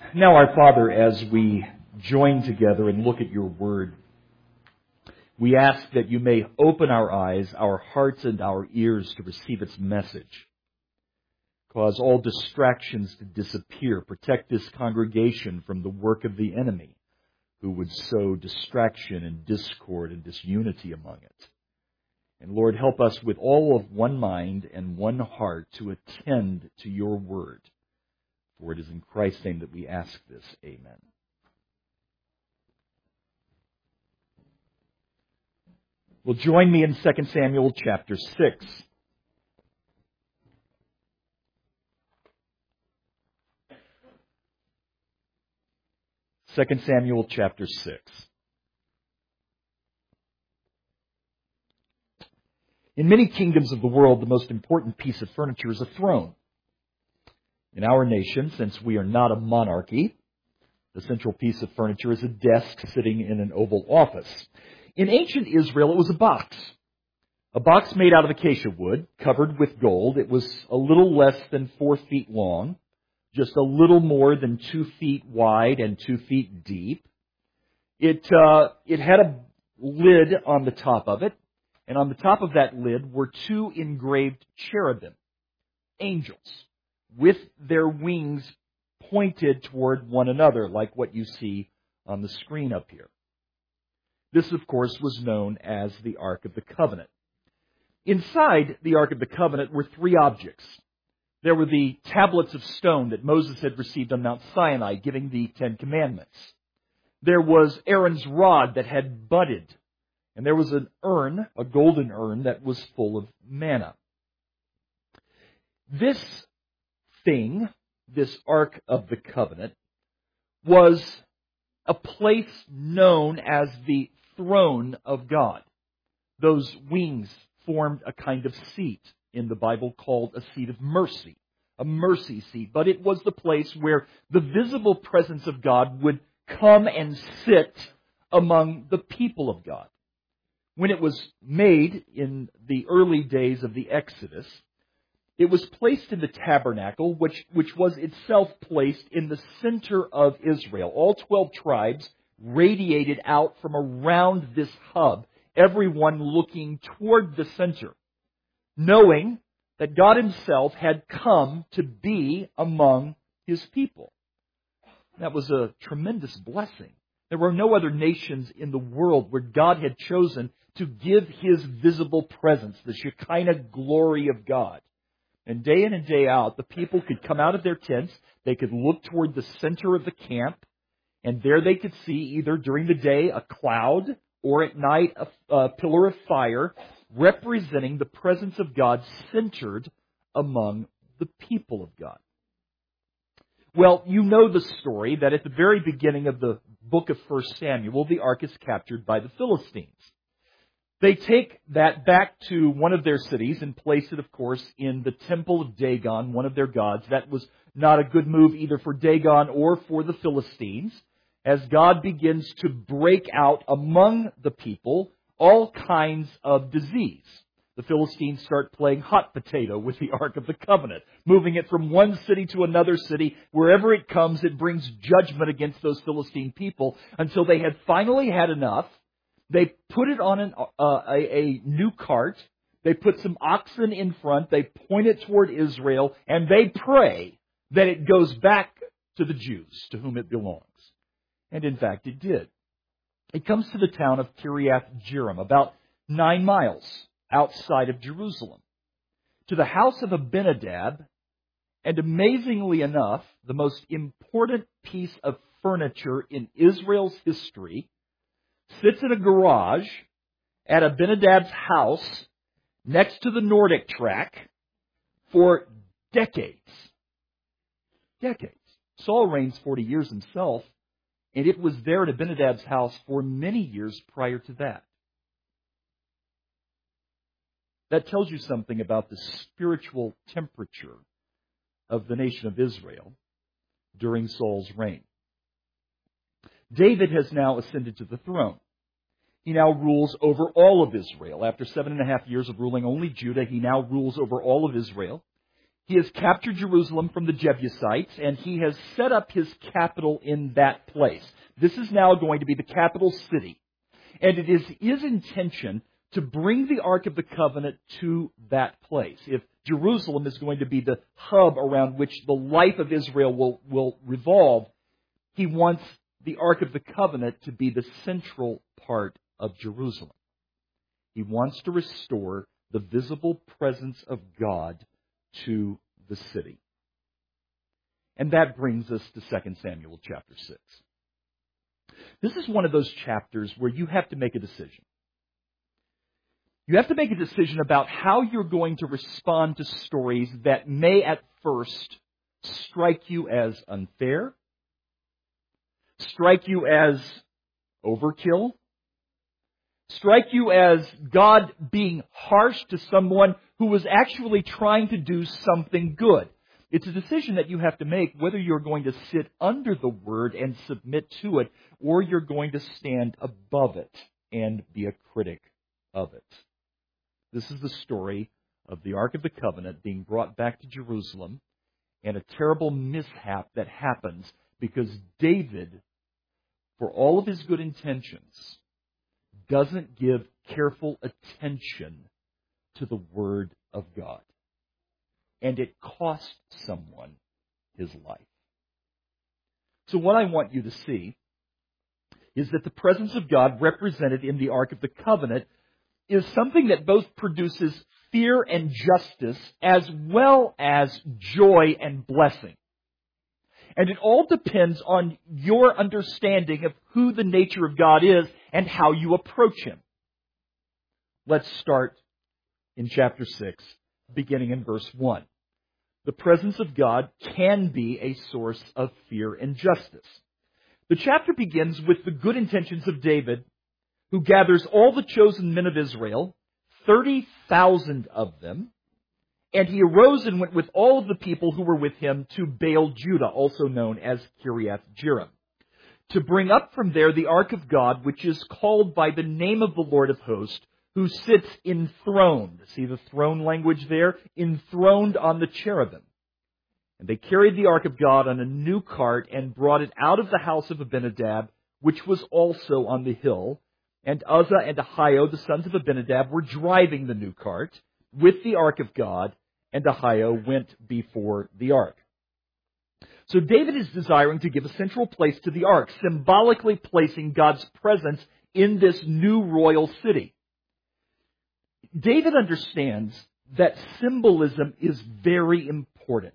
Now, our Father, as we join together and look at your word, we ask that you may open our eyes, our hearts, and our ears to receive its message. Cause all distractions to disappear. Protect this congregation from the work of the enemy, who would sow distraction and discord and disunity among it. And Lord, help us with all of one mind and one heart to attend to your word. For it is in Christ's name that we ask this. Amen. Well, join me in 2 Samuel chapter 6. Second Samuel chapter 6. In many kingdoms of the world, the most important piece of furniture is a throne. In our nation, since we are not a monarchy, the central piece of furniture is a desk sitting in an oval office. In ancient Israel, it was a box made out of acacia wood, covered with gold. It was a little less than 4 feet long, just a little more than 2 feet wide and 2 feet deep. It had a lid on the top of it, and on the top of that lid were 2 engraved cherubim, angels, with their wings pointed toward one another, like what you see on the screen up here. This, of course, was known as the Ark of the Covenant. Inside the Ark of the Covenant were 3 objects. There were the tablets of stone that Moses had received on Mount Sinai, giving the 10 Commandments. There was Aaron's rod that had budded. And there was an urn, a golden urn, that was full of manna. This thing, this Ark of the Covenant, was a place known as the throne of God. Those wings formed a kind of seat in the Bible called a seat of mercy, a mercy seat. But it was the place where the visible presence of God would come and sit among the people of God. When it was made in the early days of the Exodus, it was placed in the tabernacle, which was itself placed in the center of Israel. All 12 tribes radiated out from around this hub, everyone looking toward the center, knowing that God Himself had come to be among His people. That was a tremendous blessing. There were no other nations in the world where God had chosen to give His visible presence, the Shekinah glory of God. And day in and day out, the people could come out of their tents, they could look toward the center of the camp, and there they could see either during the day a cloud or at night a pillar of fire representing the presence of God centered among the people of God. Well, you know the story that at the very beginning of the book of 1 Samuel, the ark is captured by the Philistines. They take that back to one of their cities and place it, of course, in the temple of Dagon, one of their gods. That was not a good move either for Dagon or for the Philistines, as God begins to break out among the people all kinds of disease. The Philistines start playing hot potato with the Ark of the Covenant, moving it from one city to another city. Wherever it comes, it brings judgment against those Philistine people until they had finally had enough. They put it on a new cart. They put some oxen in front. They point it toward Israel, and they pray that it goes back to the Jews to whom it belongs. And in fact, it did. It comes to the town of Kiriath Jearim, about 9 miles outside of Jerusalem, to the house of Abinadab, and amazingly enough, the most important piece of furniture in Israel's history sits in a garage at Abinadab's house next to the Nordic track for decades. Decades. Saul reigns 40 years himself, and it was there at Abinadab's house for many years prior to that. That tells you something about the spiritual temperature of the nation of Israel during Saul's reign. David has now ascended to the throne. He now rules over all of Israel. After 7.5 years of ruling only Judah, he now rules over all of Israel. He has captured Jerusalem from the Jebusites, and he has set up his capital in that place. This is now going to be the capital city. And it is his intention to bring the Ark of the Covenant to that place. If Jerusalem is going to be the hub around which the life of Israel will revolve, he wants the Ark of the Covenant to be the central part of Jerusalem. He wants to restore the visible presence of God to the city. And that brings us to 2 Samuel chapter 6. This is one of those chapters where you have to make a decision. You have to make a decision about how you're going to respond to stories that may at first strike you as unfair, strike you as overkill, strike you as God being harsh to someone who was actually trying to do something good. It's a decision that you have to make whether you're going to sit under the Word and submit to it, or you're going to stand above it and be a critic of it. This is the story of the Ark of the Covenant being brought back to Jerusalem, and a terrible mishap that happens because David, for all of his good intentions, doesn't give careful attention to the Word of God. And it cost someone his life. So what I want you to see is that the presence of God represented in the Ark of the Covenant is something that both produces fear and justice as well as joy and blessing. And it all depends on your understanding of who the nature of God is and how you approach Him. Let's start in chapter 6, beginning in verse 1. The presence of God can be a source of fear and justice. The chapter begins with the good intentions of David, who gathers all the chosen men of Israel, 30,000 of them, and he arose and went with all of the people who were with him to Baal Judah, also known as Kiriath Jearim, to bring up from there the ark of God, which is called by the name of the Lord of hosts, who sits enthroned. See the throne language there? Enthroned on the cherubim. And they carried the ark of God on a new cart and brought it out of the house of Abinadab, which was also on the hill. And Uzzah and Ahio, the sons of Abinadab, were driving the new cart with the ark of God, and Ahio went before the ark. So David is desiring to give a central place to the ark, symbolically placing God's presence in this new royal city. David understands that symbolism is very important.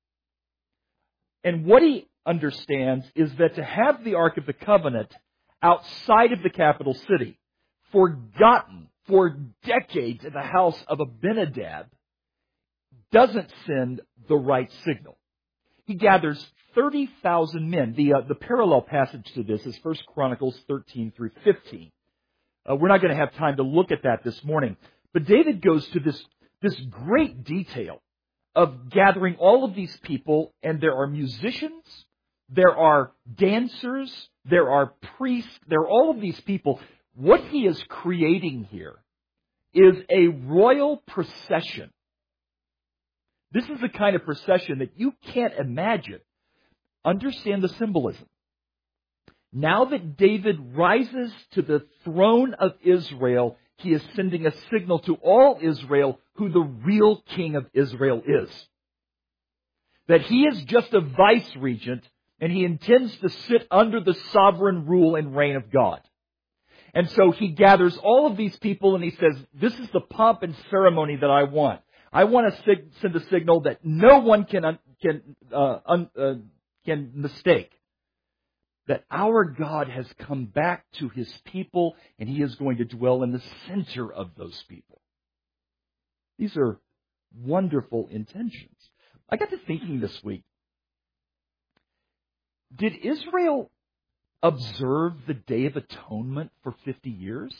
And what he understands is that to have the Ark of the Covenant outside of the capital city, forgotten for decades in the house of Abinadab, doesn't send the right signal. He gathers 30,000 men. The parallel passage to this is 1 Chronicles 13 through 15. We're not going to have time to look at that this morning. But David goes to this great detail of gathering all of these people, and there are musicians, there are dancers, there are priests, there are all of these people. What he is creating here is a royal procession. This is the kind of procession that you can't imagine. Understand the symbolism. Now that David rises to the throne of Israel, he is sending a signal to all Israel who the real king of Israel is. That he is just a vice-regent, and he intends to sit under the sovereign rule and reign of God. And so he gathers all of these people and he says, this is the pomp and ceremony that I want. I want to send a signal that no one can mistake. That our God has come back to His people and He is going to dwell in the center of those people. These are wonderful intentions. I got to thinking this week, did Israel observe the Day of Atonement for 50 years?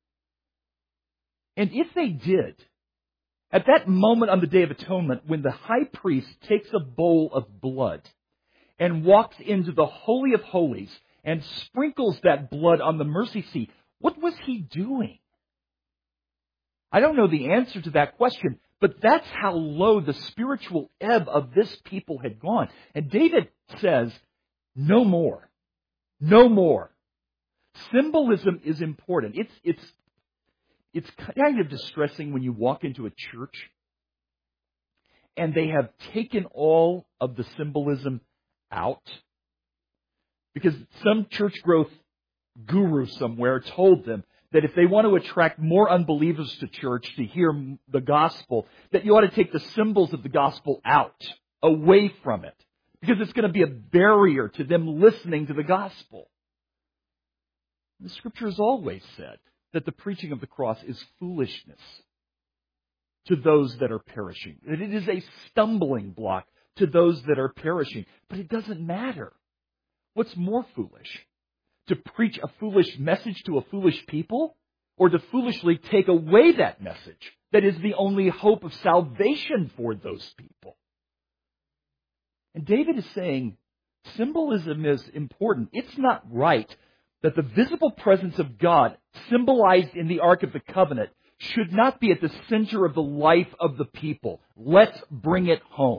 And if they did, at that moment on the Day of Atonement, when the high priest takes a bowl of blood and walks into the Holy of Holies and sprinkles that blood on the mercy seat, what was he doing? I don't know the answer to that question, But that's how low the spiritual ebb of this people had gone. And David says, no more. No more. Symbolism is important. It's kind of distressing when you walk into a church and they have taken all of the symbolism out. Because some church growth guru somewhere told them that if they want to attract more unbelievers to church to hear the gospel, that you ought to take the symbols of the gospel out, away from it. Because it's going to be a barrier to them listening to the gospel. The Scripture has always said that the preaching of the cross is foolishness to those that are perishing. That it is a stumbling block to those that are perishing. But it doesn't matter. What's more foolish? To preach a foolish message to a foolish people? Or to foolishly take away that message that is the only hope of salvation for those people? And David is saying symbolism is important. It's not right that the visible presence of God, symbolized in the Ark of the Covenant, should not be at the center of the life of the people. Let's bring it home.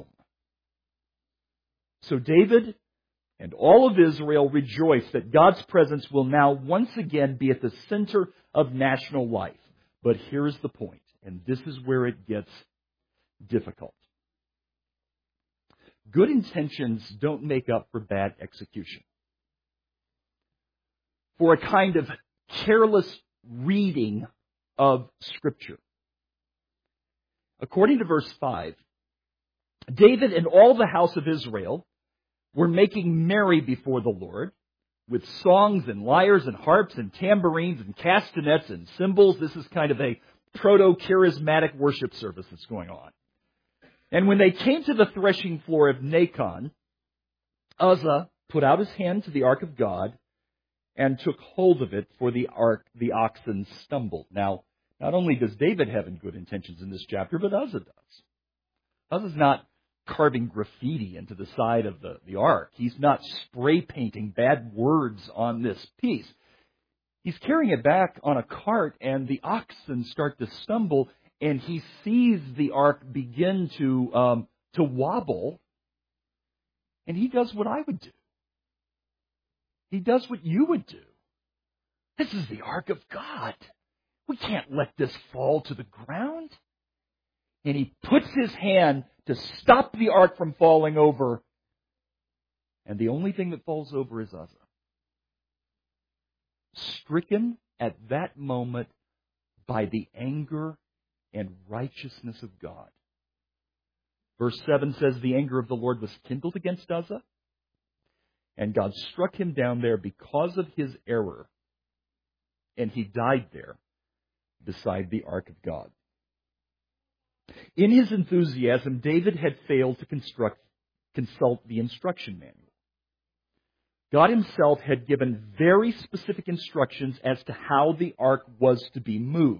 So David and all of Israel rejoice that God's presence will now once again be at the center of national life. But here's the point, and this is where it gets difficult. Good intentions don't make up for bad execution. For a kind of careless reading of Scripture. According to verse 5, David and all the house of Israel were making merry before the Lord with songs and lyres and harps and tambourines and castanets and cymbals. This is kind of a proto-charismatic worship service that's going on. And when they came to the threshing floor of Nacon, Uzzah put out his hand to the ark of God and took hold of it, for the oxen stumbled. Now, not only does David have good intentions in this chapter, but Uzzah does. Uzzah's not carving graffiti into the side of the ark. He's not spray painting bad words on this piece. He's carrying it back on a cart, and the oxen start to stumble, and he sees the ark begin to wobble, and he does what I would do. He does what you would do. This is the ark of God. We can't let this fall to the ground. And he puts his hand to stop the ark from falling over. And the only thing that falls over is Uzzah. Stricken at that moment by the anger and righteousness of God. Verse 7 says, the anger of the Lord was kindled against Uzzah, and God struck him down there because of his error, and he died there beside the ark of God. In his enthusiasm, David had failed to consult the instruction manual. God himself had given very specific instructions as to how the ark was to be moved.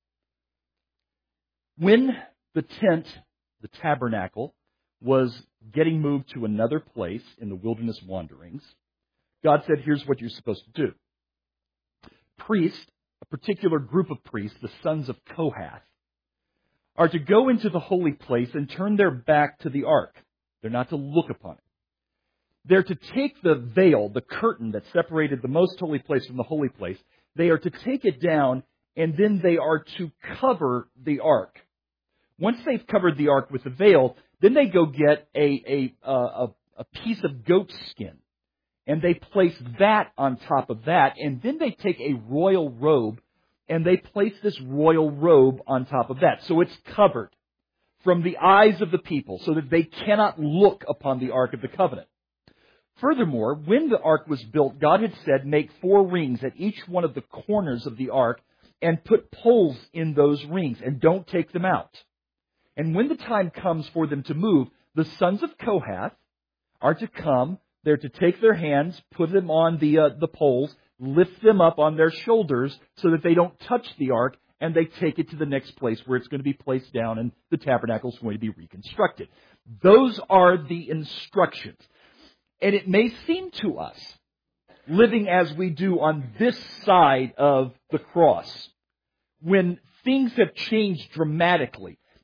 When the tent, the tabernacle, was getting moved to another place in the wilderness wanderings, God said, here's what you're supposed to do. Priests, a particular group of priests, the sons of Kohath, are to go into the holy place and turn their back to the ark. They're not to look upon it. They're to take the veil, the curtain that separated the most holy place from the holy place. They are to take it down, and then they are to cover the ark. Once they've covered the ark with the veil, then they go get a piece of goat skin, and they place that on top of that, and then they take a royal robe, and they place this royal robe on top of that. So it's covered from the eyes of the people, so that they cannot look upon the Ark of the Covenant. Furthermore, when the ark was built, God had said, make 4 rings at each one of the corners of the ark, and put poles in those rings, and don't take them out. And when the time comes for them to move, the sons of Kohath are to come. They're to take their hands, put them on the poles, lift them up on their shoulders so that they don't touch the ark, and they take it to the next place where it's going to be placed down, and the tabernacle is going to be reconstructed. Those are the instructions. And it may seem to us, living as we do on this side of the cross, when things have changed dramatically,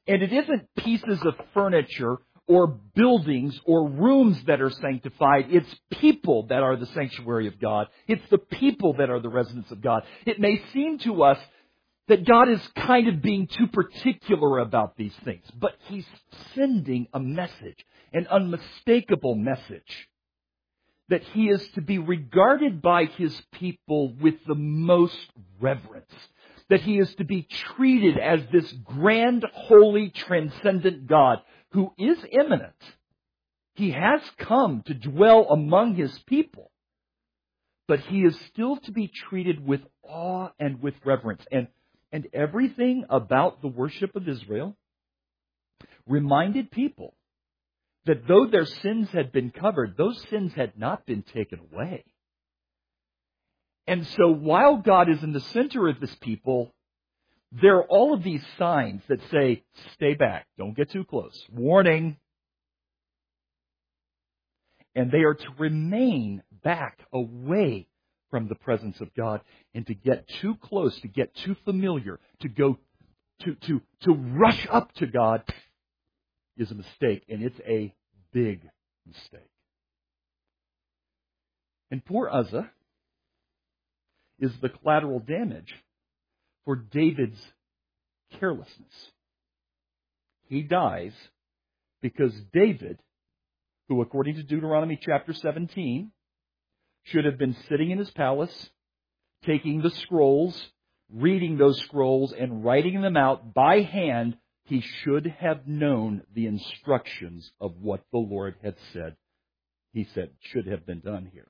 And it isn't pieces of furniture or buildings or rooms that are sanctified. It's people that are the sanctuary of God. It's the people that are the residence of God. It may seem to us that God is kind of being too particular about these things, but He's sending a message, an unmistakable message, that He is to be regarded by His people with the most reverence, that He is to be treated as this grand, holy, transcendent God who is immanent. He has come to dwell among His people, but He is still to be treated with awe and with reverence. And everything about the worship of Israel reminded people that though their sins had been covered, those sins had not been taken away. And so while God is in the center of His people, there are all of these signs that say, stay back, don't get too close, warning. And they are to remain back, away from the presence of God, and to get too close, to get too familiar, to go to rush up to God is a mistake, and it's a big mistake. And poor Uzzah is the collateral damage for David's carelessness. He dies because David, who according to Deuteronomy chapter 17, should have been sitting in his palace, taking the scrolls, reading those scrolls, and writing them out by hand. He should have known the instructions of what the Lord had said. He said should have been done here.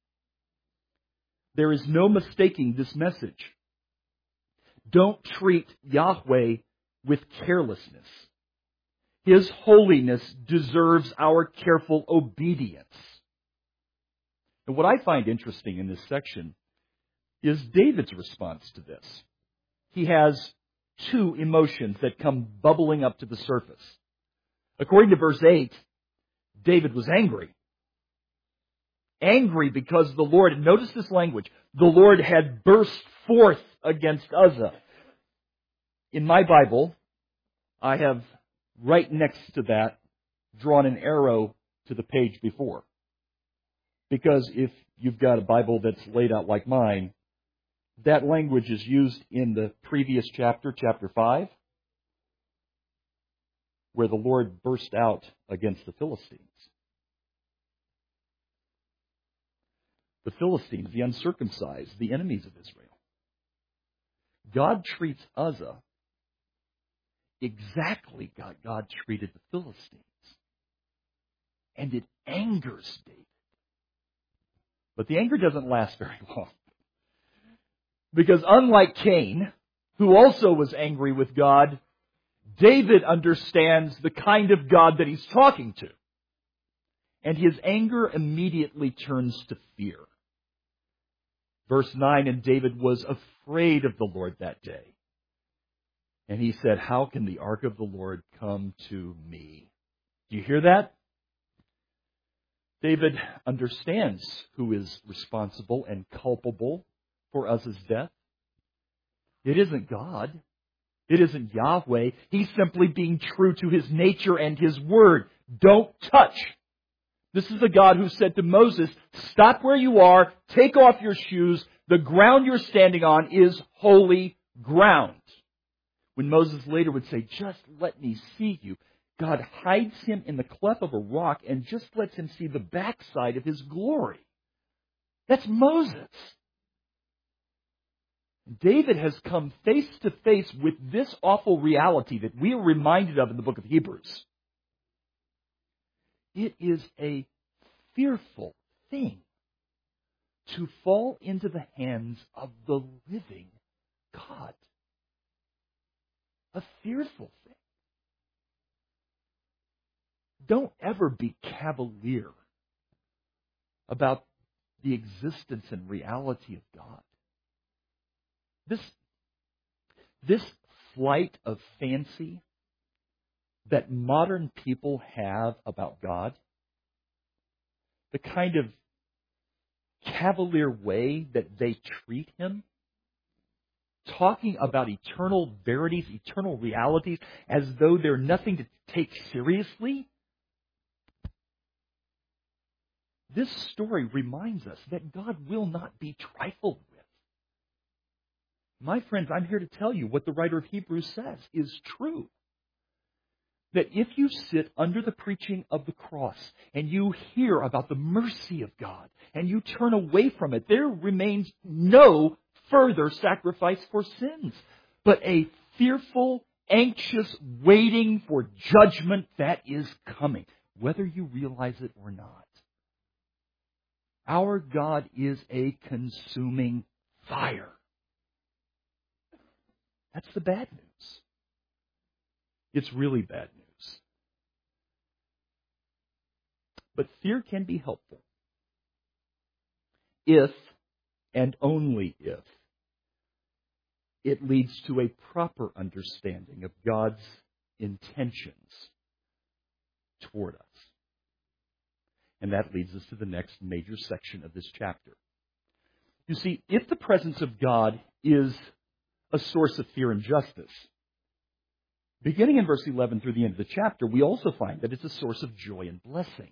There is no mistaking this message. Don't treat Yahweh with carelessness. His holiness deserves our careful obedience. And what I find interesting in this section is David's response to this. He has two emotions that come bubbling up to the surface. According to verse 8, David was angry. Angry because the Lord, and notice this language, the Lord had burst forth against Uzzah. In my Bible, I have right next to that drawn an arrow to the page before. Because if you've got a Bible that's laid out like mine, that language is used in the previous chapter, chapter 5, where the Lord burst out against the Philistines. The Philistines, the uncircumcised, the enemies of Israel. God treats Uzzah exactly like God treated the Philistines. And it angers David. But the anger doesn't last very long. Because unlike Cain, who also was angry with God, David understands the kind of God that he's talking to. And his anger immediately turns to fear. Verse 9, and David was afraid of the Lord that day. And he said, how can the ark of the Lord come to me? Do you hear that? David understands who is responsible and culpable for Uzzah's death. It isn't God. It isn't Yahweh. He's simply being true to His nature and His word. Don't touch. This is the God who said to Moses, stop where you are, take off your shoes. The ground you're standing on is holy ground. When Moses later would say, just let me see you, God hides him in the cleft of a rock and just lets him see the backside of His glory. That's Moses. David has come face to face with this awful reality that we are reminded of in the book of Hebrews. It is a fearful thing to fall into the hands of the living God. A fearful thing. Don't ever be cavalier about the existence and reality of God. This flight of fancy that modern people have about God, the kind of cavalier way that they treat Him, talking about eternal verities, eternal realities, as though they're nothing to take seriously. This story reminds us that God will not be trifled with. My friends, I'm here to tell you what the writer of Hebrews says is true. That if you sit under the preaching of the cross and you hear about the mercy of God and you turn away from it, there remains no further sacrifice for sins, but a fearful, anxious waiting for judgment that is coming, whether you realize it or not. Our God is a consuming fire. That's the bad news. It's really bad news. But fear can be helpful if, and only if, it leads to a proper understanding of God's intentions toward us. And that leads us to the next major section of this chapter. You see, if the presence of God is a source of fear and justice, beginning in verse 11 through the end of the chapter, we also find that it's a source of joy and blessing.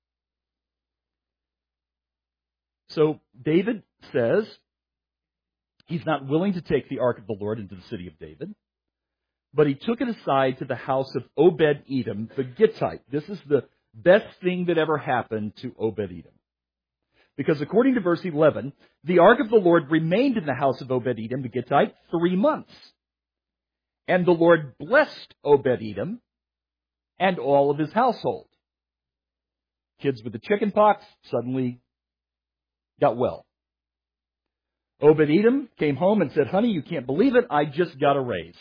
So David says he's not willing to take the ark of the Lord into the city of David, but he took it aside to the house of Obed-Edom the Gittite. This is the best thing that ever happened to Obed-Edom. Because according to verse 11, the ark of the Lord remained in the house of Obed-Edom the Gittite 3 months. And the Lord blessed Obed-Edom and all of his household. Kids with the chicken pox suddenly got well. Obed-Edom came home and said, "Honey, you can't believe it, I just got a raise."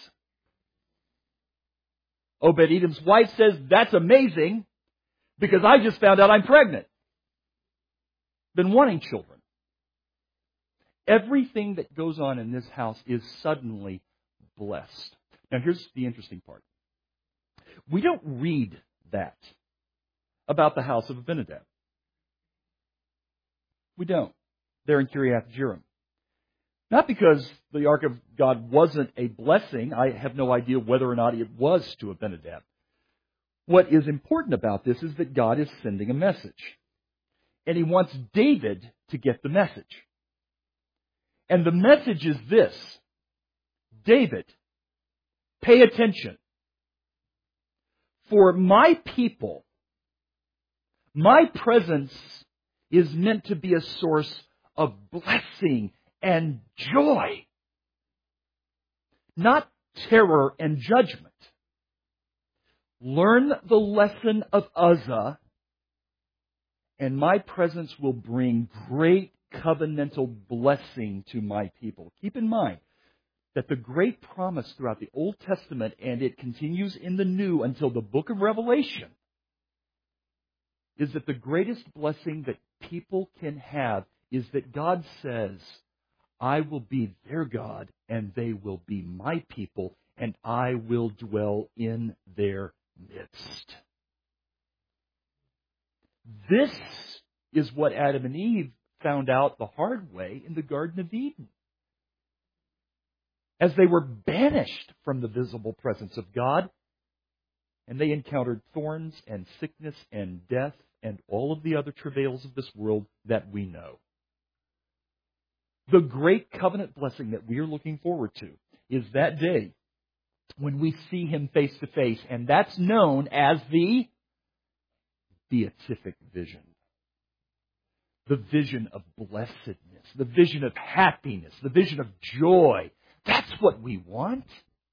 Obed-Edom's wife says, "That's amazing, because I just found out I'm pregnant." Been wanting children. Everything that goes on in this house is suddenly blessed. Now here's the interesting part. We don't read that about the house of Abinadab. We don't. They're in Kiriath Jearim. Not because the ark of God wasn't a blessing. I have no idea whether or not it was to Abinadab. What is important about this is that God is sending a message. And He wants David to get the message. And the message is this: David, pay attention. For my people, my presence is meant to be a source of blessing and joy, not terror and judgment. Learn the lesson of Uzzah, and my presence will bring great covenantal blessing to my people. Keep in mind that the great promise throughout the Old Testament, and it continues in the New until the book of Revelation, is that the greatest blessing that people can have is that God says, I will be their God, and they will be my people, and I will dwell in their midst. This is what Adam and Eve found out the hard way in the Garden of Eden. As they were banished from the visible presence of God, and they encountered thorns and sickness and death and all of the other travails of this world that we know. The great covenant blessing that we are looking forward to is that day when we see Him face to face, and that's known as the beatific vision. The vision of blessedness, the vision of happiness, the vision of joy. That's what we want.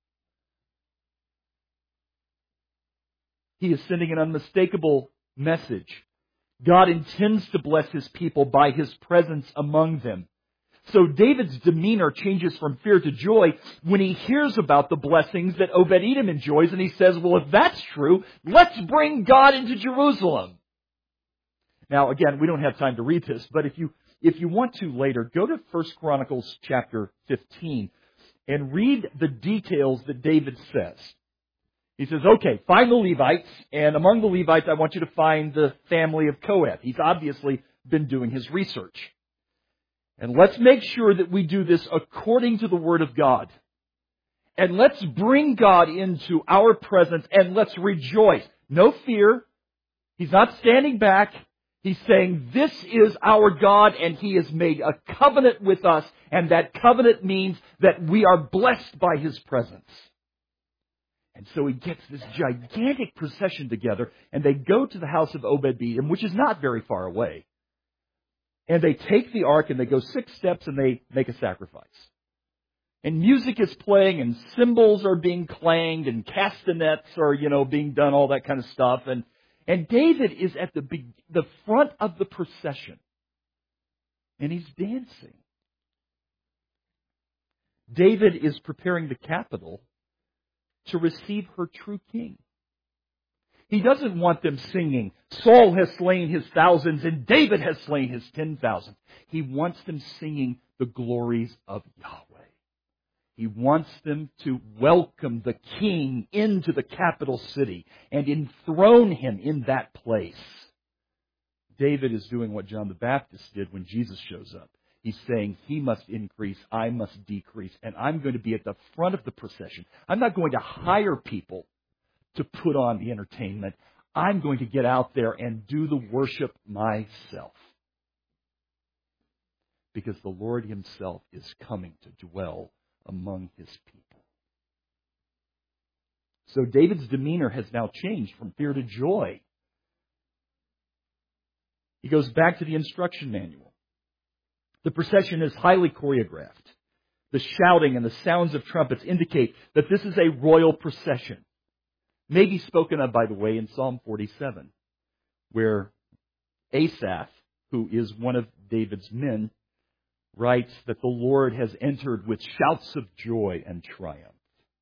He is sending an unmistakable message. God intends to bless His people by His presence among them. So David's demeanor changes from fear to joy when he hears about the blessings that Obed-Edom enjoys, and he says, well, if that's true, let's bring God into Jerusalem. Now, again, we don't have time to read this, but if you want to later, go to 1 Chronicles chapter 15 and read the details that David says. He says, okay, find the Levites, and among the Levites, I want you to find the family of Kohath. He's obviously been doing his research. And let's make sure that we do this according to the Word of God. And let's bring God into our presence and let's rejoice. No fear. He's not standing back. He's saying, this is our God and He has made a covenant with us. And that covenant means that we are blessed by His presence. And so he gets this gigantic procession together and they go to the house of Obed-Edom, which is not very far away. And they take the ark and they go 6 steps and they make a sacrifice. And music is playing and cymbals are being clanged and castanets are, being done, all that kind of stuff. And David is at the front of the procession. And he's dancing. David is preparing the capital to receive her true king. He doesn't want them singing, Saul has slain his thousands and David has slain his 10,000. He wants them singing the glories of Yahweh. He wants them to welcome the king into the capital city and enthrone him in that place. David is doing what John the Baptist did when Jesus shows up. He's saying, He must increase, I must decrease, and I'm going to be at the front of the procession. I'm not going to hire people to put on the entertainment. I'm going to get out there and do the worship myself. Because the Lord Himself is coming to dwell among His people. So David's demeanor has now changed from fear to joy. He goes back to the instruction manual. The procession is highly choreographed. The shouting and the sounds of trumpets indicate that this is a royal procession. Maybe spoken of, by the way, in Psalm 47, where Asaph, who is one of David's men, writes that the Lord has entered with shouts of joy and triumph.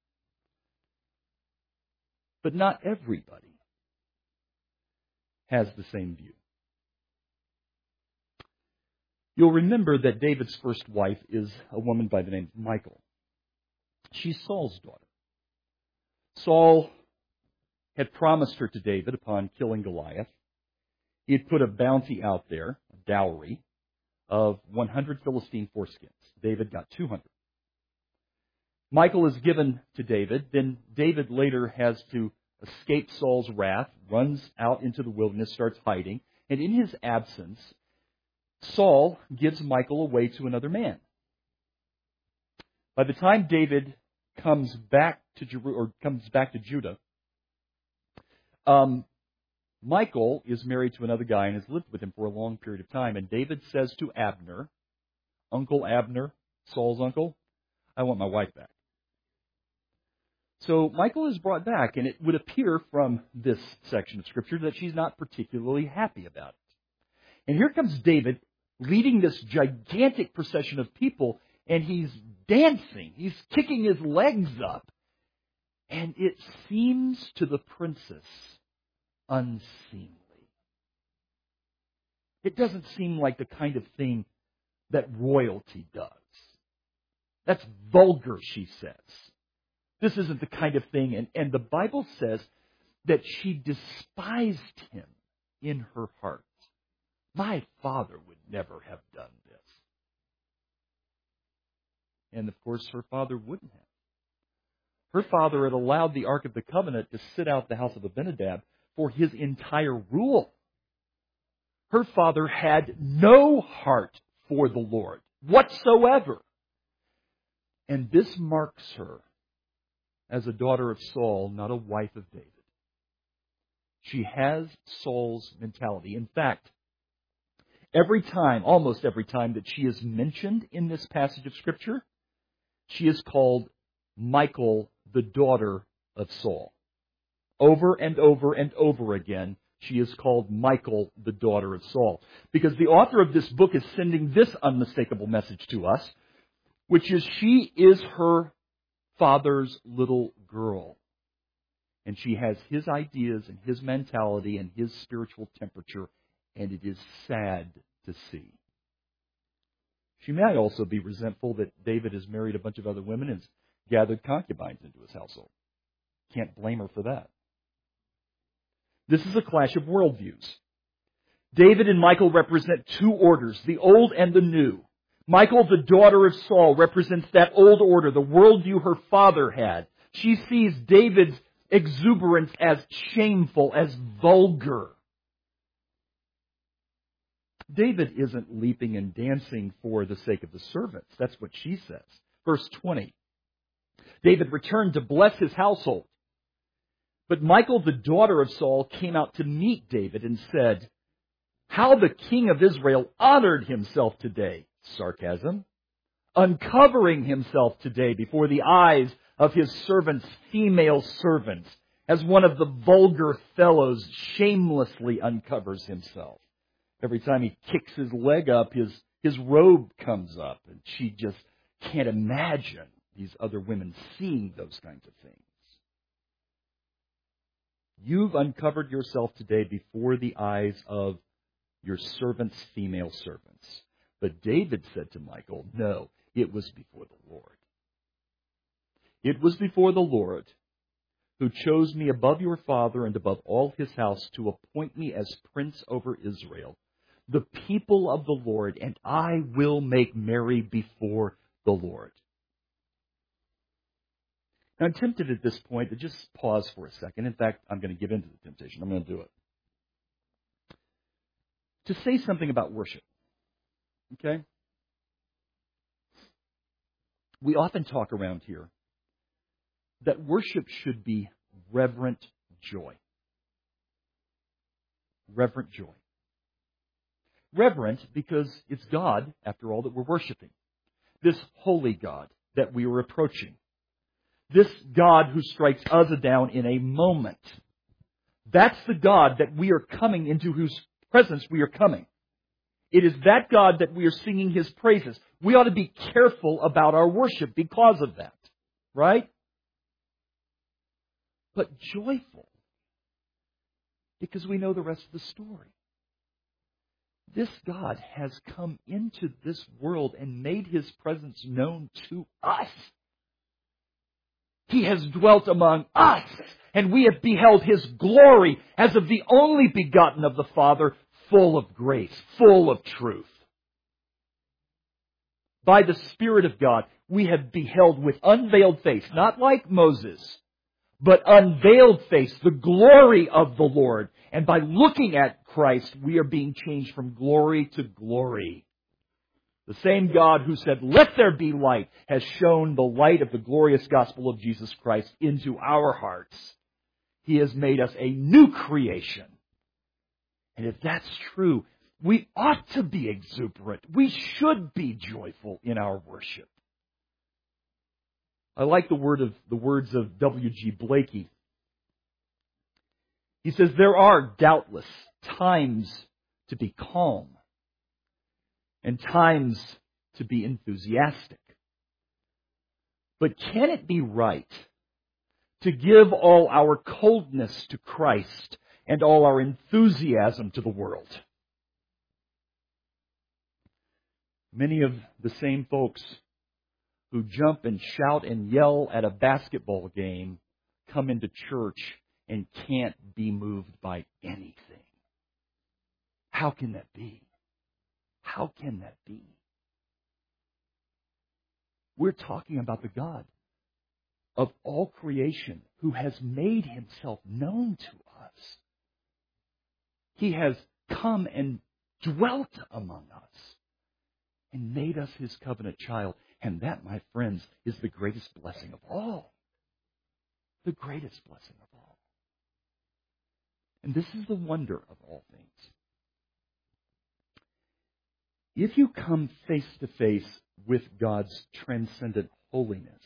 But not everybody has the same view. You'll remember that David's first wife is a woman by the name of Michal. She's Saul's daughter. Saul had promised her to David upon killing Goliath. He had put a bounty out there, a dowry, of 100 Philistine foreskins. David got 200. Michal is given to David. Then David later has to escape Saul's wrath, runs out into the wilderness, starts hiding. And in his absence, Saul gives Michal away to another man. By the time David comes back to Judah, Michal is married to another guy and has lived with him for a long period of time. And David says to Abner, Uncle Abner, Saul's uncle, I want my wife back. So Michal is brought back, and it would appear from this section of Scripture that she's not particularly happy about it. And here comes David leading this gigantic procession of people, and he's dancing. He's kicking his legs up. And it seems to the princess unseemly. It doesn't seem like the kind of thing that royalty does. That's vulgar, she says. This isn't the kind of thing. And the Bible says that she despised him in her heart. My father would never have done this. And of course, her father wouldn't have. Her father had allowed the Ark of the Covenant to sit out the house of Abinadab for his entire rule. Her father had no heart for the Lord whatsoever. And this marks her as a daughter of Saul, not a wife of David. She has Saul's mentality. In fact, almost every time that she is mentioned in this passage of Scripture, she is called Michal, the daughter of Saul. Over and over and over again, she is called Michal, the daughter of Saul. Because the author of this book is sending this unmistakable message to us, which is she is her father's little girl. And she has his ideas and his mentality and his spiritual temperature, and it is sad to see. She may also be resentful that David has married a bunch of other women and has gathered concubines into his household. Can't blame her for that. This is a clash of worldviews. David and Michal represent two orders, the old and the new. Michal, the daughter of Saul, represents that old order, the worldview her father had. She sees David's exuberance as shameful, as vulgar. David isn't leaping and dancing for the sake of the servants. That's what she says. Verse 20. David returned to bless his household. But Michal, the daughter of Saul, came out to meet David and said, "How the king of Israel honored himself today," sarcasm, "uncovering himself today before the eyes of his servants' female servants, as one of the vulgar fellows shamelessly uncovers himself." Every time he kicks his leg up, his robe comes up, and she just can't imagine these other women seeing those kinds of things. You've uncovered yourself today before the eyes of your servants' female servants. But David said to Michal, "No, it was before the Lord. It was before the Lord who chose me above your father and above all his house to appoint me as prince over Israel, the people of the Lord, and I will make merry before the Lord." Now, I'm tempted at this point to just pause for a second. In fact, I'm going to give in to the temptation. I'm going to do it. To say something about worship. Okay? We often talk around here that worship should be reverent joy. Reverent joy. Reverent because it's God, after all, that we're worshiping. This holy God that we are approaching. This God who strikes us down in a moment. That's the God that we are coming into, whose presence we are coming. It is that God that we are singing His praises. We ought to be careful about our worship because of that. Right? But joyful. Because we know the rest of the story. This God has come into this world and made His presence known to us. He has dwelt among us, and we have beheld His glory as of the only begotten of the Father, full of grace, full of truth. By the Spirit of God, we have beheld with unveiled face, not like Moses, but unveiled face, the glory of the Lord. And by looking at Christ, we are being changed from glory to glory. The same God who said, "Let there be light," has shown the light of the glorious gospel of Jesus Christ into our hearts. He has made us a new creation. And if that's true, we ought to be exuberant. We should be joyful in our worship. I like the words of W.G. Blakey. He says, "There are doubtless times to be calm and times to be enthusiastic. But can it be right to give all our coldness to Christ and all our enthusiasm to the world?" Many of the same folks who jump and shout and yell at a basketball game come into church and can't be moved by anything. How can that be? How can that be? We're talking about the God of all creation who has made Himself known to us. He has come and dwelt among us and made us His covenant child. And that, my friends, is the greatest blessing of all. The greatest blessing of all. And this is the wonder of all things. If you come face to face with God's transcendent holiness,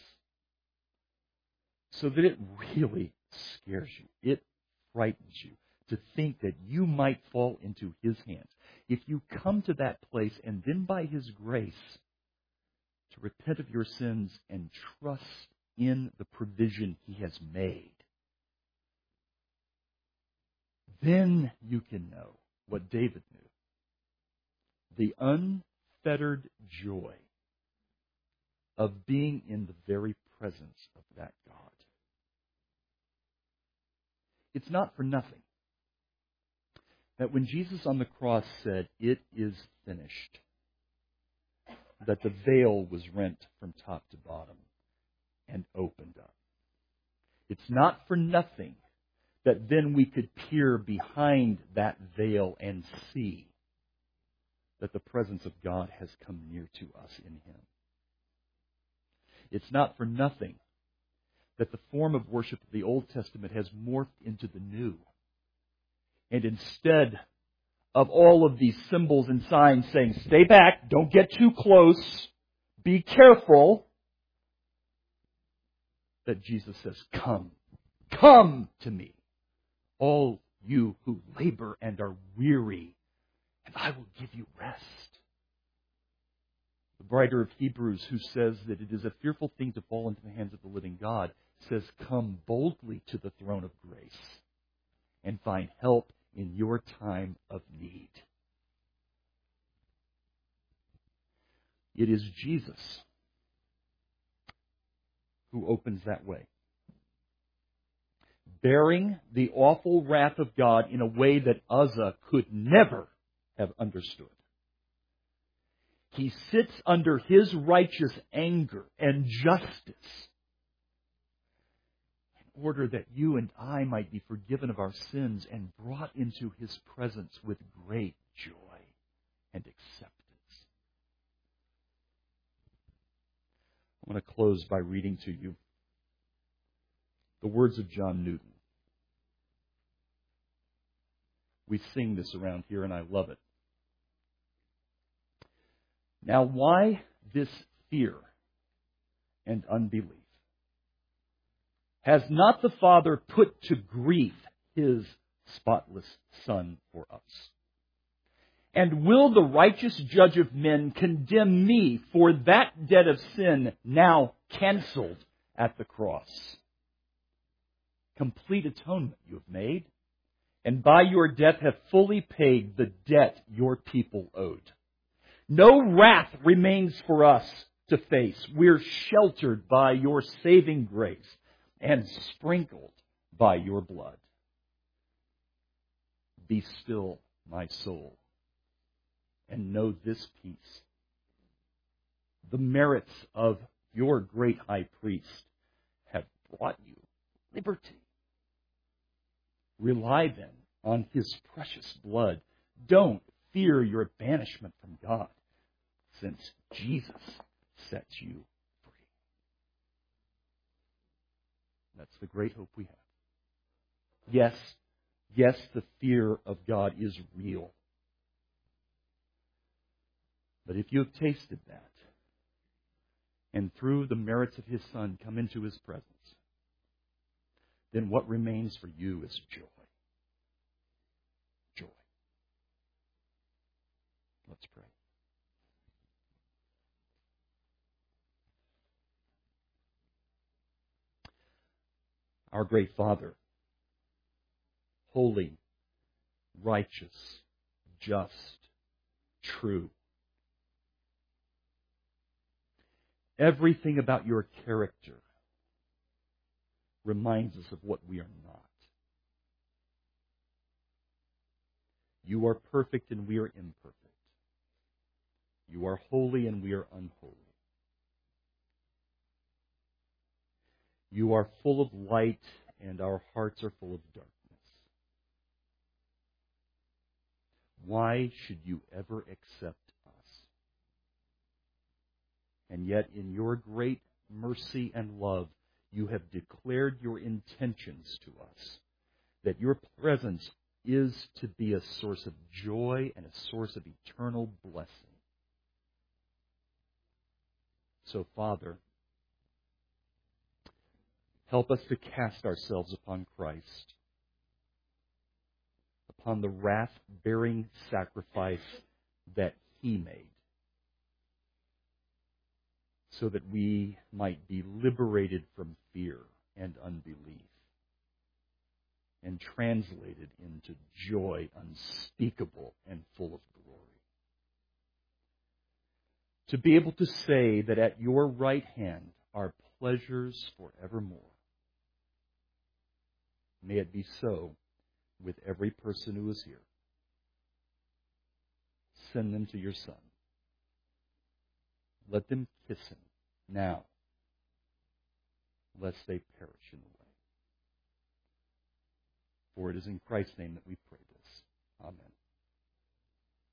so that it really scares you, it frightens you to think that you might fall into His hands. If you come to that place and then by His grace to repent of your sins and trust in the provision He has made, then you can know what David knew. The unfettered joy of being in the very presence of that God. It's not for nothing that when Jesus on the cross said, "It is finished," that the veil was rent from top to bottom and opened up. It's not for nothing that then we could peer behind that veil and see that the presence of God has come near to us in Him. It's not for nothing that the form of worship of the Old Testament has morphed into the New. And instead of all of these symbols and signs saying, stay back, don't get too close, be careful, that Jesus says, come to me, all you who labor and are weary, and I will give you rest. The writer of Hebrews, who says that it is a fearful thing to fall into the hands of the living God, says, come boldly to the throne of grace and find help in your time of need. It is Jesus who opens that way, bearing the awful wrath of God in a way that Uzzah could never have understood. He sits under His righteous anger and justice in order that you and I might be forgiven of our sins and brought into His presence with great joy and acceptance. I want to close by reading to you the words of John Newton. We sing this around here, and I love it. Now, why this fear and unbelief? Has not the Father put to grief His spotless Son for us? And will the righteous judge of men condemn me for that debt of sin now canceled at the cross? Complete atonement you have made, and by your death have fully paid the debt your people owed. No wrath remains for us to face. We're sheltered by your saving grace and sprinkled by your blood. Be still, my soul, and know this peace. The merits of your great high priest have brought you liberty. Rely then on His precious blood. Don't fear your banishment from God, since Jesus sets you free. That's the great hope we have. Yes, the fear of God is real. But if you have tasted that, and through the merits of His Son come into His presence, then what remains for you is joy. Joy. Let's pray. Our great Father, holy, righteous, just, true. Everything about your character reminds us of what we are not. You are perfect and we are imperfect. You are holy and we are unholy. You are full of light and our hearts are full of darkness. Why should you ever accept us? And yet in your great mercy and love, you have declared your intentions to us, that your presence is to be a source of joy and a source of eternal blessing. So, Father, help us to cast ourselves upon Christ, upon the wrath-bearing sacrifice that He made, so that we might be liberated from fear and unbelief and translated into joy unspeakable and full of glory. To be able to say that at your right hand are pleasures forevermore. May it be so with every person who is here. Send them to your Son. Let them kiss him now, lest they perish in the way. For it is in Christ's name that we pray this. Amen.